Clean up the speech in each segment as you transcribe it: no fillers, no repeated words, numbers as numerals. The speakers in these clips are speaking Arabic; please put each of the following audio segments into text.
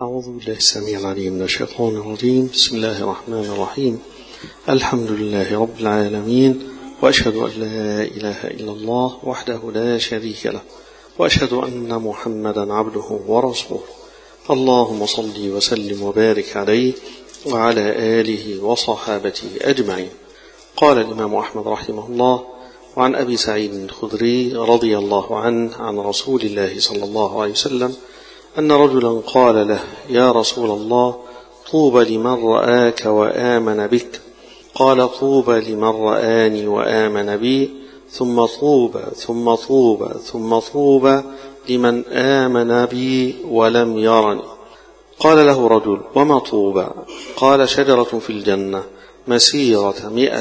أعوذ بالله السميع العليم من الشيطان الرجيم. بسم الله الرحمن الرحيم. الحمد لله رب العالمين، وأشهد أن لا إله إلا الله وحده لا شريك له، وأشهد أن محمدا عبده ورسوله. اللهم صل وسلم وبارك عليه وعلى آله وصحابته أجمعين. قال الإمام أحمد رحمه الله: وعن أبي سعيد الخدري رضي الله عنه عن رسول الله صلى الله عليه وسلم أن رجلا قال له: يا رسول الله، طوبى لمن رآك وآمن بك. قال: طوبى لمن رآني وآمن بي، ثم طوبى ثم طوبى ثم طوبى لمن آمن بي ولم يرني. قال له رجل: وما طوبى؟ قال: شجرة في الجنة مسيرة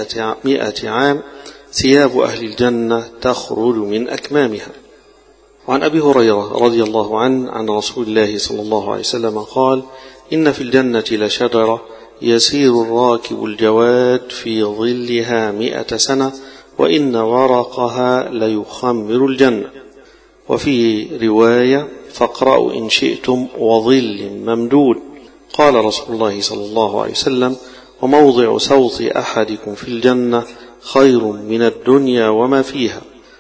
100 عام، ثياب أهل الجنة تخرج من أكمامها. وعن أبي هريرة رضي الله عنه عن رسول الله صلى الله عليه وسلم قال: إن في الجنة لشجرة يسير الراكب الجواد في ظلها 100 سنة، وإن ورقها ليخمر الجنة. وفي رواية: فاقرأوا إن شئتم وظل ممدود. قال رسول الله صلى الله عليه وسلم: وموضع سوط أحدكم في الجنة خير من الدنيا وما فيها.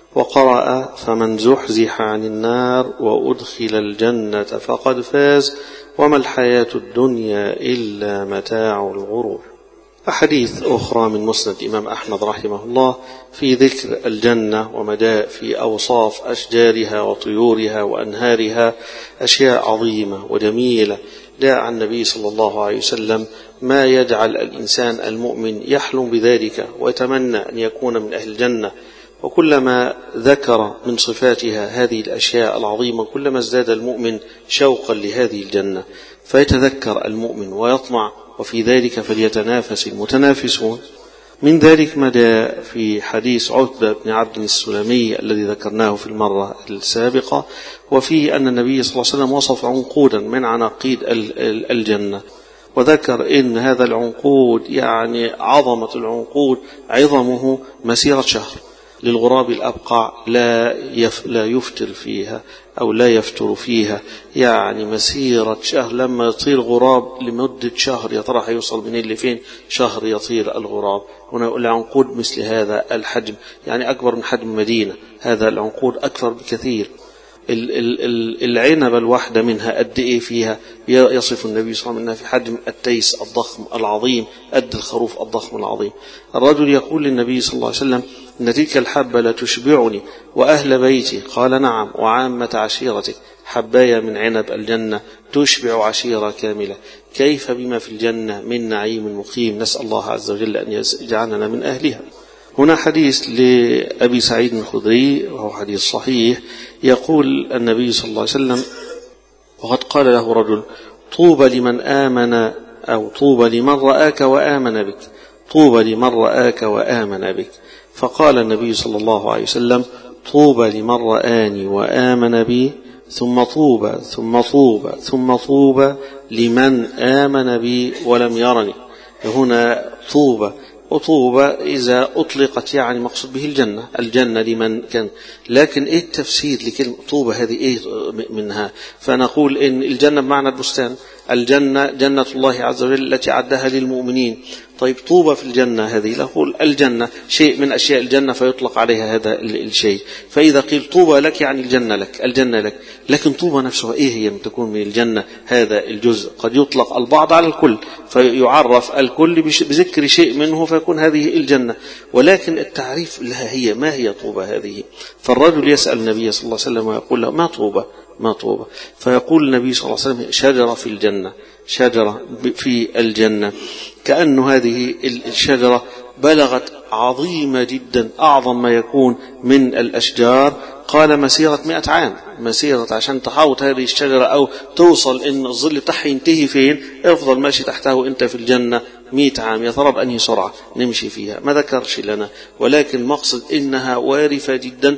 وقرأ: فمن زحزح عن النار وأدخل الجنة فقد فاز، وما الحياة الدنيا إلا متاع الغرور. أحاديث أخرى من مسند الإمام أحمد رحمه الله في ذكر الجنة ومدى في أوصاف أشجارها وطيورها وأنهارها، أشياء عظيمة وجميلة جاء عن النبي صلى الله عليه وسلم ما يجعل الإنسان المؤمن يحلم بذلك ويتمنى أن يكون من أهل الجنة. وكلما ذكر من صفاتها هذه الأشياء العظيمة كلما ازداد المؤمن شوقا لهذه الجنة، فيتذكر المؤمن ويطمع، وفي ذلك فليتنافس المتنافسون. من ذلك ما جاء في حديث عتبة بن عبد السلمي الذي ذكرناه في المرة السابقة، وفيه أن النبي صلى الله عليه وسلم وصف عنقودا من عناقيد الجنة، وذكر إن هذا العنقود يعني عظمة العنقود عظمه مسيرة شهر. للغراب الأبقع لا يفتر فيها أو لا يفتر فيها، يعني مسيرة شهر. لما يطير غراب لمدة شهر، يا ترى هيوصل من اللي فين شهر يطير الغراب. هنا العنقود مثل هذا الحجم، يعني أكبر من حجم مدينة. هذا العنقود أكثر بكثير. العنبة الواحدة منها قد إيه فيها؟ يصف النبي صلى الله عليه وسلم في حجم التيس الضخم العظيم، قد الخروف الضخم العظيم. الرجل يقول للنبي صلى الله عليه وسلم: إن تلك الحبة لتشبعني وأهل بيتي. قال: نعم، وعامة عشيرتك. حبايا من عنب الجنة تشبع عشيرة كاملة، كيف بما في الجنة من نعيم مقيم. نسأل الله عز وجل أن يجعلنا من أهلها. هنا حديث لأبي سعيد الخدري وهو حديث صحيح، يقول النبي صلى الله عليه وسلم: وقد قال له رجل: طوبى لمن آمن، أو طوبى لمن رآك وآمن بك، طوبى لمن رآك وآمن بك. فقال النبي صلى الله عليه وسلم: طوبى لمن رآني وآمن بي، ثم طوبى ثم طوبى ثم طوبى لمن آمن بي ولم يرني. هنا طوبى، وطوبى إذا أطلقت يعني مقصود به الجنة لمن كان. لكن إيه التفسير لكلمة طوبى هذه؟ إيه منها؟ فنقول إن الجنة بمعنى البستان، الجنة جنة الله عز وجل التي عدها للمؤمنين. طيب طوبى في الجنة هذه، نقول الجنة شيء من أشياء الجنة فيطلق عليها هذا الشيء. فإذا قيل طوبى لك يعني الجنة لك، الجنة لك. لكن طوبى نفسها إيه هي؟ تكون من الجنة هذا الجزء. قد يطلق البعض على الكل فيعرف الكل بذكر شيء منه فيكون هذه الجنة، ولكن التعريف لها هي ما هي طوبى هذه. فالرجل يسأل النبي صلى الله عليه وسلم ويقول له: ما طوبى؟ ما طوبى؟ فيقول النبي صلى الله عليه وسلم: شجرة في الجنة، شجرة في الجنة. كأن هذه الشجرة بلغت عظيمة جدا، أعظم ما يكون من الأشجار. قال: مسيرة 100 عام، مسيرة عشان تحاوط هذه الشجرة أو توصل إن الظل بتاعها ينتهي فين، افضل ماشي تحته أنت في الجنة 100 عام. يا ترى بأنهي سرعة نمشي فيها؟ ما ذكرش لنا، ولكن مقصد إنها وارفة جدا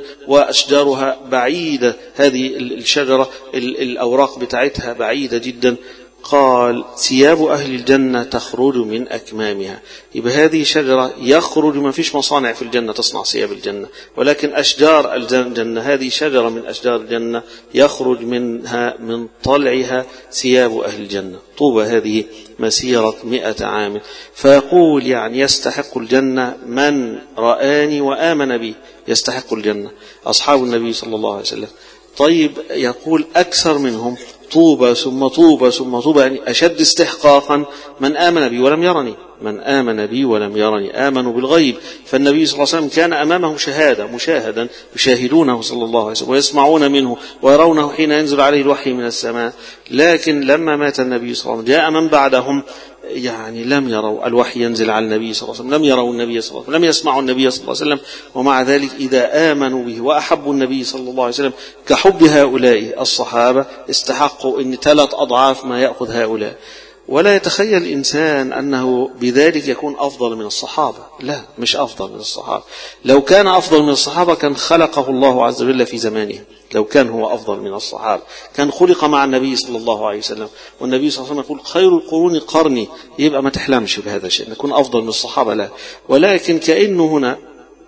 وأشجارها بعيدة. هذه الشجرة الأوراق بتاعتها بعيدة جدا. قال ثياب أهل الجنة تخرج من أكمامها. يبقى هذه شجرة يخرج، ما فيش مصانع في الجنة تصنع ثياب الجنة، ولكن أشجار الجنة هذه شجرة من أشجار الجنة يخرج منها من طلعها ثياب أهل الجنة. طوبى هذه مسيرة 100 عام. فيقول يعني يستحق الجنة من رآني وآمن بي، يستحق الجنة أصحاب النبي صلى الله عليه وسلم. طيب يقول أكثر منهم طوبى ثم طوبى ثم طوبى، يعني أشد استحقاقا من آمن بي ولم يرني، من آمن بي ولم يرني، آمنوا بالغيب. فالنبي صلى الله عليه وسلم كان أمامهم شهادة، مشاهدا يشاهدونه صلى الله عليه وسلم ويسمعون منه ويرونه حين ينزل عليه الوحي من السماء. لكن لما مات النبي صلى الله عليه وسلم جاء من بعدهم يعني لم يروا الوحي ينزل على النبي صلى الله عليه وسلم، لم يروا النبي صلى الله عليه وسلم، لم يسمعوا النبي صلى الله عليه وسلم. ومع ذلك إذا آمنوا به وأحبوا النبي صلى الله عليه وسلم كحب هؤلاء الصحابة استحقوا إن 3 أضعاف ما يأخذ هؤلاء. ولا يتخيل الإنسان أنه بذلك يكون أفضل من الصحابة، لا، مش أفضل من الصحابة. لو كان أفضل من الصحابة كان خلقه الله عز وجل في زمانه. لو كان هو أفضل من الصحابة كان خلق مع النبي صلى الله عليه وسلم، والنبي صلى الله عليه وسلم يقول خير القرون قرني. يبقى ما تحلمش بهذا الشيء نكون أفضل من الصحابة، لا. ولكن كأنه هنا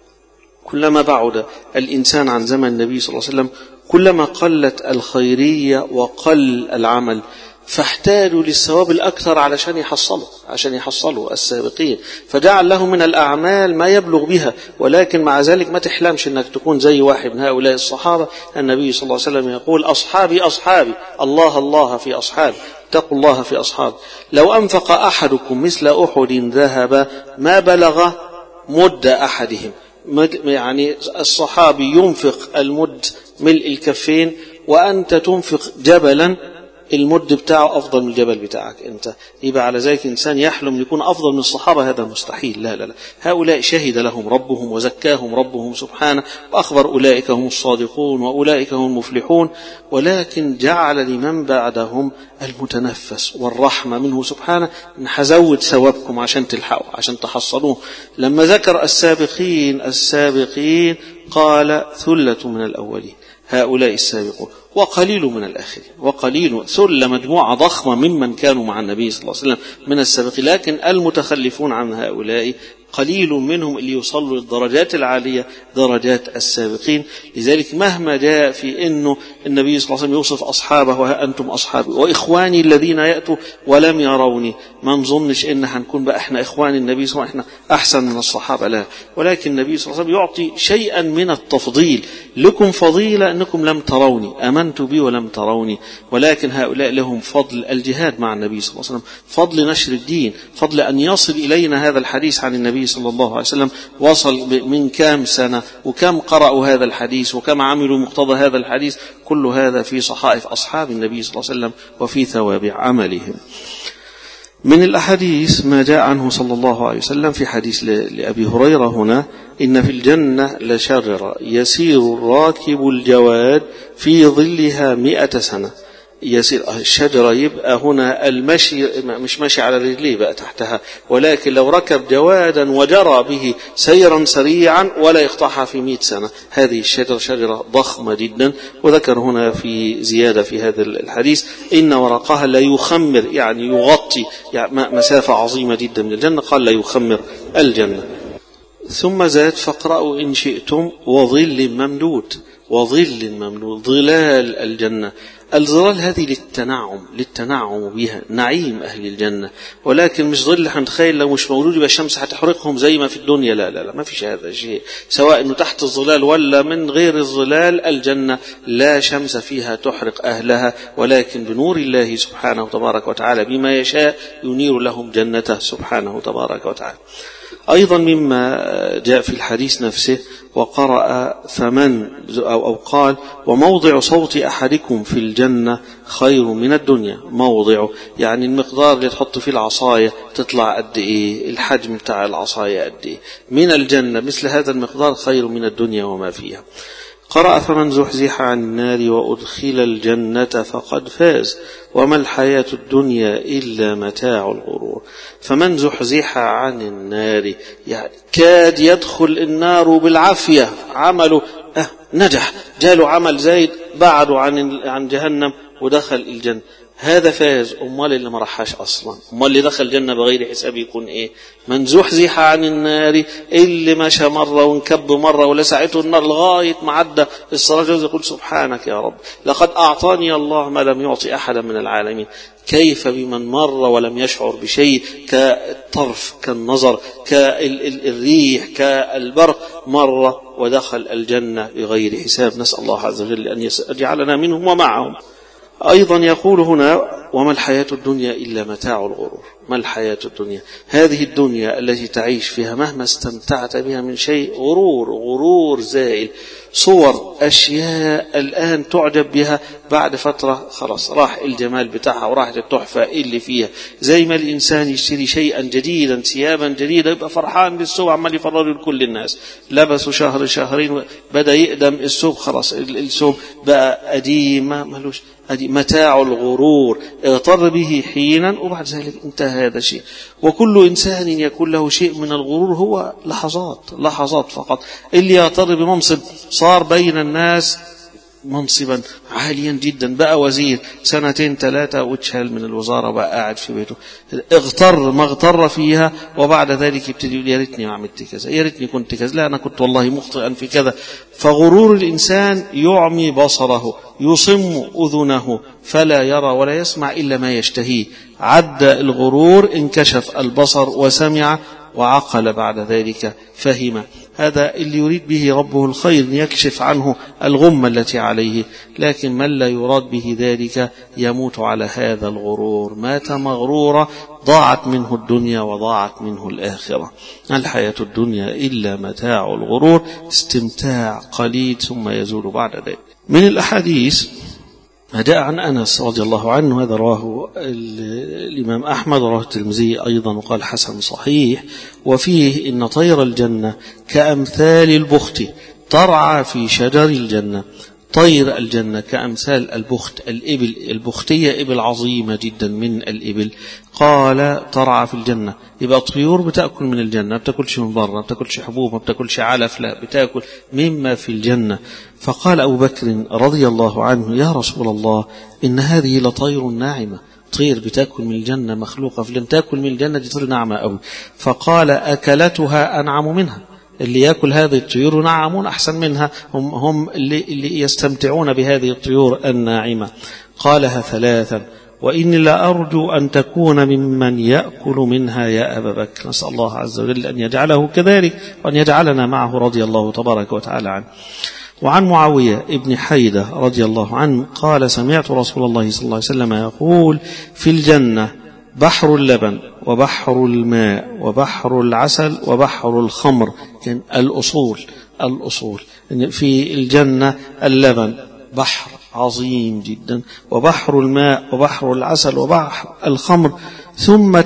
كلما بعد الإنسان عن زمن النبي صلى الله عليه وسلم كلما قلت الخيرية وقل العمل، فاحتاجوا للثواب الأكثر عشان يحصلوا السابقين، فجعل لهم من الأعمال ما يبلغ بها. ولكن مع ذلك ما تحلمش أنك تكون زي واحد من هؤلاء الصحابة. النبي صلى الله عليه وسلم يقول أصحابي أصحابي، الله الله في أصحابي، اتقوا الله في أصحابي. لو أنفق أحدكم مثل أحد ذهب ما بلغ مد أحدهم. يعني الصحابي ينفق المد ملء الكفين، وأنت تنفق جبلا المد بتاعه أفضل من الجبل بتاعك أنت. يبقى على ذلك إنسان يحلم يكون أفضل من الصحابة، هذا مستحيل. لا لا لا، هؤلاء شهد لهم ربهم وزكاهم ربهم سبحانه وأخبر أولئك هم الصادقون وأولئك هم المفلحون. ولكن جعل لمن بعدهم المتنفس والرحمة منه سبحانه، نحزود ثوابكم عشان تلحقوا عشان تحصلوه. لما ذكر السابقين قال ثلة من الأولين، هؤلاء السابقون، وقليل من الآخرين. وقليل ثلة مجموعة ضخمة ممن كانوا مع النبي صلى الله عليه وسلم من السابقين، لكن المتخلفون عن هؤلاء قليل منهم اللي يوصلوا للدرجات العالية، درجات السابقين. لذلك مهما جاء في أنه النبي صلى الله عليه وسلم يوصف أصحابه وها أنتم أصحابي وإخواني الذين يأتوا ولم يروني، ما نظنش إن هنكون بقى إحنا إخوان النبي صلى الله عليه وسلم إحنا أحسن من الصحابة، لا. ولكن النبي صلى الله عليه وسلم يعطي شيئا من التفضيل. لكم فضيلة أنكم لم تروني، آمنت بي ولم تروني. ولكن هؤلاء لهم فضل الجهاد مع النبي صلى الله عليه وسلم، فضل نشر الدين، فضل أن يصل إلينا هذا الحديث عن النبي صلى الله عليه وسلم. وصل من كام سنة وكم قرأوا هذا الحديث وكم عملوا مقتضى هذا الحديث. كل هذا في صحائف أصحاب النبي صلى الله عليه وسلم وفي ثواب عملهم. من الأحاديث ما جاء عنه صلى الله عليه وسلم في حديث لأبي هريرة هنا: إن في الجنة لشجرة يسير الراكب الجواد في ظلها 100 سنة. يسير الشجرة يبقى هنا المشي مش ماشي على رجليه بقى تحتها، ولكن لو ركب جوادا وجرى به سيرا سريعا ولا يقطعها في 100 سنة. هذه الشجرة شجرة ضخمة جدا. وذكر هنا في زيادة في هذا الحديث: إن ورقها لا يخمر، يعني يغطي يعني مسافة عظيمة جدا من الجنة. قال لا يخمر الجنة. ثم زاد: فاقرأوا إن شئتم وظل ممدود. وظل ممدود، ظلال الجنة. الظلال هذه للتنعم بها، نعيم أهل الجنة. ولكن مش ظل هنتخيل لو مش موجود يبقى الشمس هتحرقهم زي ما في الدنيا، لا لا لا، ما فيش هذا الشيء. سواء انه تحت الظلال ولا من غير الظلال، الجنة لا شمس فيها تحرق أهلها، ولكن بنور الله سبحانه تبارك وتعالى بما يشاء ينير لهم جنته سبحانه تبارك وتعالى. أيضا مما جاء في الحديث نفسه: وقرأ فمن أو قال: وموضع صوت أحدكم في الجنة خير من الدنيا. موضعه يعني المقدار اللي تحط فيه العصاية تطلع قد إيه، الحجم بتاع العصاية قد إيه من الجنة، مثل هذا المقدار خير من الدنيا وما فيها. قرأ: فمن زحزح عن النار وأدخل الجنة فقد فاز وما الحياة الدنيا إلا متاع الغرور. فمن زحزح عن النار يعني كاد يدخل النار بالعافية، عمله نجح، جاله عمل زايد بعده عن جهنم ودخل الجنة. هذا فاز. أمال اللي ما راحش أصلا، أمال اللي دخل الجنة بغير حساب يكون إيه؟ من زحزح عن النار، اللي مشى مرة وانكب مرة ولسعته النار لغاية ما عدى الصراط يقول سبحانك يا رب لقد أعطاني الله ما لم يعطي أحدا من العالمين. كيف بمن مر ولم يشعر بشيء، كالطرف، كالنظر، كالريح، كالبرق، مر ودخل الجنة بغير حساب. نسأل الله عز وجل أن يجعلنا منهم ومعهم. أيضا يقول هنا: وما الحياة الدنيا إلا متاع الغرور. ما الحياة الدنيا؟ هذه الدنيا التي تعيش فيها مهما استمتعت بها من شيء غرور زائل. صور أشياء الآن تعجب بها، بعد فترة خلاص راح الجمال بتاعها وراحت التحفة اللي فيها. زي ما الإنسان يشتري شيئا جديدا، ثيابا جديدة، يبقى فرحان بالثوب، عمال يفرر لكل الناس. لبسوا شهر شهرين بدأ يقدم الثوب، خلاص الثوب بقى قديم، ملوش متاع الغرور. اغتر به حينا وبعد ذلك انتهى هذا الشيء. وكل إنسان يكون له شيء من الغرور هو لحظات فقط. اللي يغتر بمنصب صار بين الناس منصبا عاليا جدا، بقى وزير 2 3 واتشال من الوزارة بقى قاعد في بيته. ما اغتر فيها، وبعد ذلك يبتدي يقول يا ريتني ما عملت كذا، يا ريتني كنت كذا، لا أنا كنت والله مخطئا في كذا. فغرور الإنسان يعمي بصره، يصم أذنه، فلا يرى ولا يسمع إلا ما يشتهيه. عد الغرور، انكشف البصر وسمع وعقل بعد ذلك فهم. هذا اللي يريد به ربه الخير، يكشف عنه الغمة التي عليه. لكن من لا يراد به ذلك يموت على هذا الغرور، مات مغرورا، ضاعت منه الدنيا وضاعت منه الآخرة. الحياة الدنيا إلا متاع الغرور، استمتاع قليل ثم يزول بعد ذلك. من الأحاديث ما جاء عن أنس رضي الله عنه، هذا رواه الإمام أحمد ورواه الترمذي أيضا وقال حسن صحيح، وفيه إن طير الجنة كأمثال البخت ترعى في شجر الجنة. طير الجنة كأمثال البخت، الإبل البختية إبل عظيمة جدا من الإبل، قال ترعى في الجنة. يبقى الطيور بتأكل من الجنة، ما بتأكلش من بره، ما بتأكلش حبوب، ما بتأكلش علف، لا بتأكل مما في الجنة. فقال أبو بكر رضي الله عنه: يا رسول الله إن هذه لطير ناعمة، طير بتأكل من الجنة، مخلوقة في الجنة تأكل من الجنة، دي طير ناعمة أوي. فقال: أكلتها أنعم منها، اللي يأكل هذه الطيور نعمون أحسن منها، هم اللي يستمتعون بهذه الطيور الناعمة. قالها 3: وإني لا أرجو أن تكون ممن يأكل منها يا أبا بكر. نسأل الله عز وجل أن يجعله كذلك، وأن يجعلنا معه رضي الله تبارك وتعالى عنه. وعن معاوية ابن حيدة رضي الله عنه قال: سمعت رسول الله صلى الله عليه وسلم يقول: في الجنة بحر اللبن وبحر الماء وبحر العسل وبحر الخمر. كان الأصول في الجنة اللبن بحر عظيم جدا، وبحر الماء وبحر العسل وبحر الخمر، ثم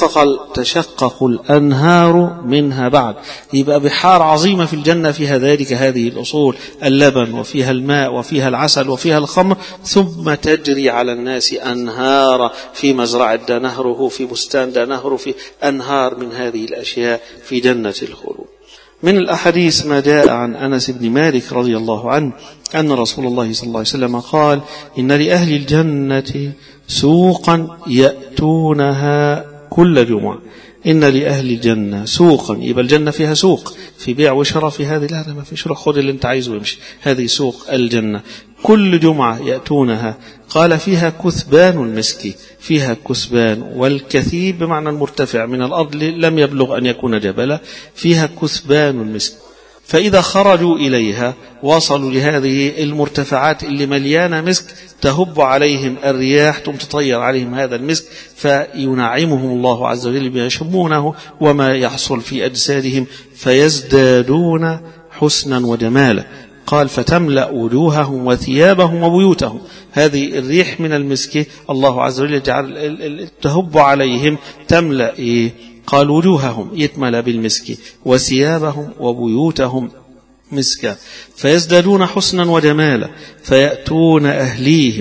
تشقق الأنهار منها بعد. يبقى بحار عظيمة في الجنة فيها ذلك هذه الأصول، اللبن وفيها الماء وفيها العسل وفيها الخمر، ثم تجري على الناس أنهار، في مزرعة ده نهره، في بستان ده نهره، في أنهار من هذه الأشياء في جنة الخلود. من الأحاديث ما جاء عن أنس بن مالك رضي الله عنه أن رسول الله صلى الله عليه وسلم قال: إن لأهل الجنة سوقا يأتونها كل جمعة. إن لأهل الجنة سوقا، يبقى الجنة فيها سوق، في بيع وشراء، في هذه لا ما في شراء، خذ اللي انت عايزه ويمشي، هذه سوق الجنة كل جمعة يأتونها. قال: فيها كثبان المسك، فيها كثبان، والكثيب بمعنى المرتفع من الأرض لم يبلغ أن يكون جبلا، فيها كثبان المسك. فإذا خرجوا إليها وصلوا لهذه المرتفعات اللي مليانة مسك، تهب عليهم الرياح، تطير عليهم هذا المسك، فينعمهم الله عز وجل بما يشمونه وما يحصل في أجسادهم، فيزدادون حسنا وجمالا. قال: فتملأ وجوههم وثيابهم وبيوتهم. هذه الريح من المسك الله عز وجل يجعل تهب عليهم، تملأ قال وجوههم يتملأ بالمسك، وثيابهم وبيوتهم مسكا، فيزدادون حسنا وجمالا، فيأتون أهليهم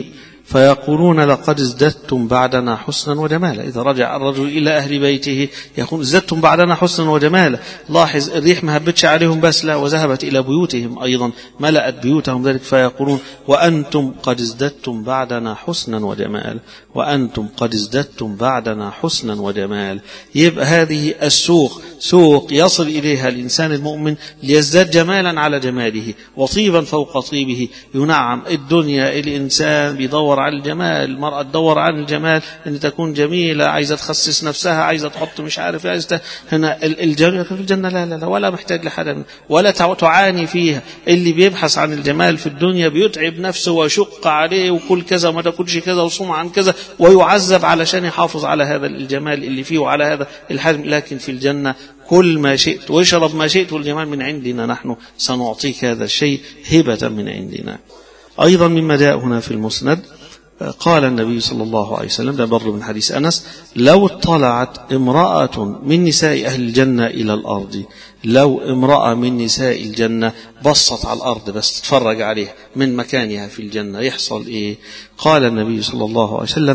فيقولون لقد ازددتم بعدنا حسنا وجمالا. إذا رجع الرجل إلى أهل بيته يقول ازددتم بعدنا حسنا وجمالا. لاحظ الريح ما هبتش عليهم بس، لا، وذهبت إلى بيوتهم أيضا، ملأت بيوتهم ذلك. فيقولون وأنتم قد ازددتم بعدنا حسنا وجمالا، وأنتم قد ازددتم بعدنا حسنا وجمالا. يبقى هذه السوق سوق يصل إليها الإنسان المؤمن ليزداد جمالا على جماله وطيبا فوق طيبه. ينعم الدنيا الإنسان بيدور على الجمال، المرأة تدور عن الجمال أن تكون جميلة، عايزة تخسس نفسها، عايزة تحط مش عارف، عايزة هنا الجنة في الجنة لا ولا محتاج لحدا ولا تعاني فيها. اللي بيبحث عن الجمال في الدنيا بيتعب نفسه ويشق عليه وكل كذا وما تاكلش كذا وصوم عن كذا ويعذب علشان يحافظ على هذا الجمال اللي فيه وعلى هذا الحجم. لكن في الجنة كل ما شئت واشرب ما شئت والجمال من عندنا، نحن سنعطيك هذا الشيء هبة من عندنا. أيضا مما جاء هنا في المسند قال النبي صلى الله عليه وسلم، ده برضو من حديث أنس: لو اطلعت امرأة من نساء أهل الجنة إلى الأرض، لو امرأة من نساء الجنة بصت على الأرض بس تتفرج عليها من مكانها في الجنة يحصل إيه؟ قال النبي صلى الله عليه وسلم: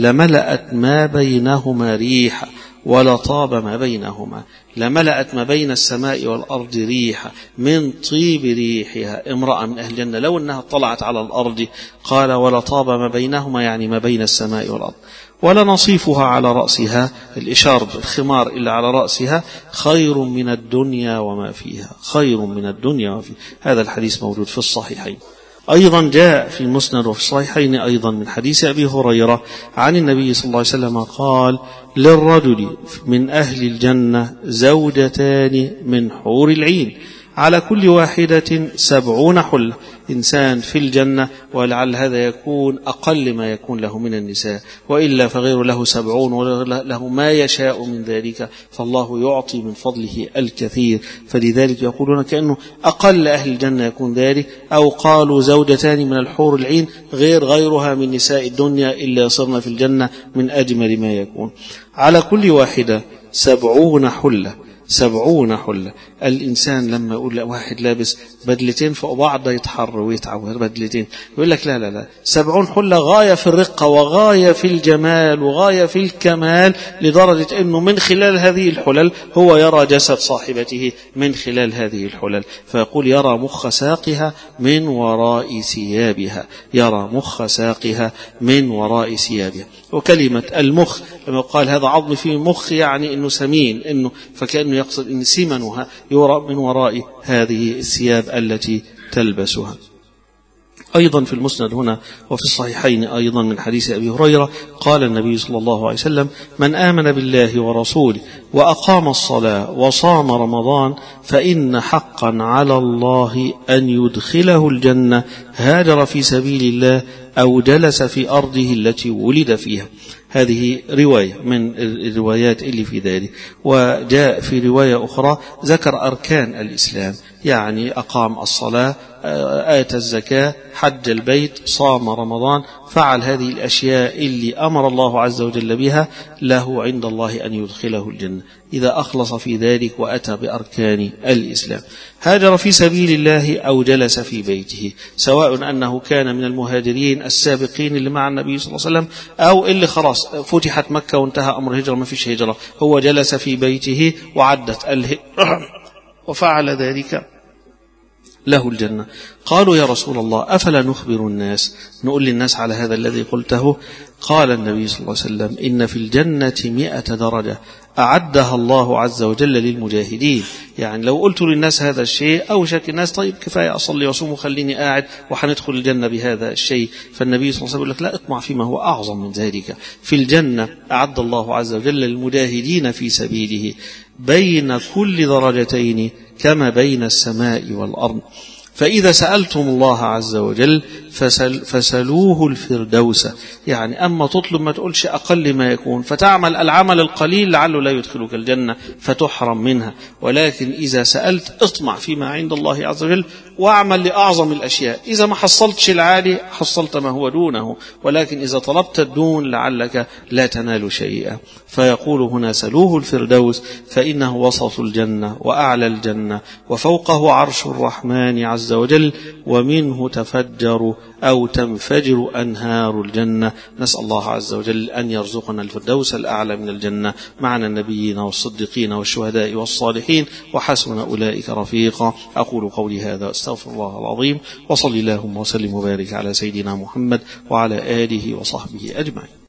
لملأت ما بينهما ريحا ولطاب ما بينهما. لملأت ما بين السماء والأرض ريحا من طيب ريحها. امرأة من أهل الجنة لو أنها اطلعت على الأرض، قال ولطاب ما بينهما، يعني ما بين السماء والأرض. ولنصيفها على رأسها، الإشارب الخمار إلا على رأسها، خير من الدنيا وما فيها، خير من الدنيا وما فيها. هذا الحديث موجود في الصحيحين. أيضا جاء في المسند وفي الصحيحين أيضا من حديث أبي هريرة عن النبي صلى الله عليه وسلم قال: للرجل من أهل الجنة زوجتان من حور العين، على كل واحدة 70 حلة. إنسان في الجنة، ولعل هذا يكون أقل ما يكون له من النساء، وإلا فغير له 70 وله ما يشاء من ذلك، فالله يعطي من فضله الكثير. فلذلك يقولون كأنه أقل أهل الجنة يكون ذلك. أو قالوا زوجتان من الحور العين غيرها من نساء الدنيا إلا يصرن في الجنة من أجمل ما يكون. على كل واحدة 70 حلة، 70 حلة. الإنسان لما يقول واحد لابس بدلتين فوق بعض يتحر ويتعب بدلتين، يقول لك لا 70 حلة غاية في الرقة وغاية في الجمال وغاية في الكمال، لدرجة أنه من خلال هذه الحلل هو يرى جسد صاحبته من خلال هذه الحلل. فيقول: يرى مخ ساقها من وراء ثيابها، يرى مخ ساقها من وراء ثيابها. وكلمة المخ لما قال هذا عظم فيه مخ، يعني أنه سمين، أنه فكأنه يقصد أن سمنها يرى من وراء هذه الثياب التي تلبسها. أيضا في المسند هنا وفي الصحيحين أيضا من حديث أبي هريرة قال النبي صلى الله عليه وسلم: من آمن بالله ورسوله وأقام الصلاة وصام رمضان فإن حقا على الله أن يدخله الجنة هاجر في سبيل الله أو جلس في أرضه التي ولد فيها. هذه رواية من الروايات اللي في ذلك. وجاء في رواية أخرى ذكر أركان الإسلام، يعني أقام الصلاة، آتى الزكاة، حج البيت، صام رمضان، فعل هذه الأشياء اللي أمر الله عز وجل بها، له عند الله أن يدخله الجنة إذا أخلص في ذلك وأتى بأركان الإسلام. هاجر في سبيل الله أو جلس في بيته، سواء أنه كان من المهاجرين السابقين اللي مع النبي صلى الله عليه وسلم أو اللي خلاص فتحت مكة وانتهى أمر هجرة ما فيش هجرة، هو جلس في بيته وعدت الهجرة وفعل ذلك له الجنة. قالوا: يا رسول الله أفلا نخبر الناس، نقول للناس على هذا الذي قلته؟ قال النبي صلى الله عليه وسلم: إن في الجنة 100 درجة أعدها الله عز وجل للمجاهدين. يعني لو قلت للناس هذا الشيء أوشك الناس طيب كفاية أصلي وأصوم وخليني قاعد وحندخل الجنة بهذا الشيء. فالنبي صلى الله عليه وسلم يقول لك: لا، اطمع فيما هو أعظم من ذلك. في الجنة أعد الله عز وجل للمجاهدين في سبيله بين كل درجتين كما بين السماء والأرض. فإذا سألتم الله عز وجل فسلوه الفردوس، يعني أما تطلب ما تقولش أقل ما يكون، فتعمل العمل القليل لعله لا يدخلك الجنة فتحرم منها. ولكن إذا سألت اطمع فيما عند الله عز وجل واعمل لأعظم الأشياء. إذا ما حصلتش العالي حصلت ما هو دونه، ولكن إذا طلبت الدون لعلك لا تنال شيئا. فيقول هنا: سلوه الفردوس فإنه وسط الجنة وأعلى الجنة وفوقه عرش الرحمن عز وجل ومنه تفجر أو تنفجر أنهار الجنة. نسأل الله عز وجل أن يرزقنا الفردوس الأعلى من الجنة مع النبيين والصديقين والشهداء والصالحين وحسن أولئك رفيقا. أقول قولي هذا أستغفر الله العظيم، وصلي اللهم وسلم وبارك على سيدنا محمد وعلى آله وصحبه أجمعين.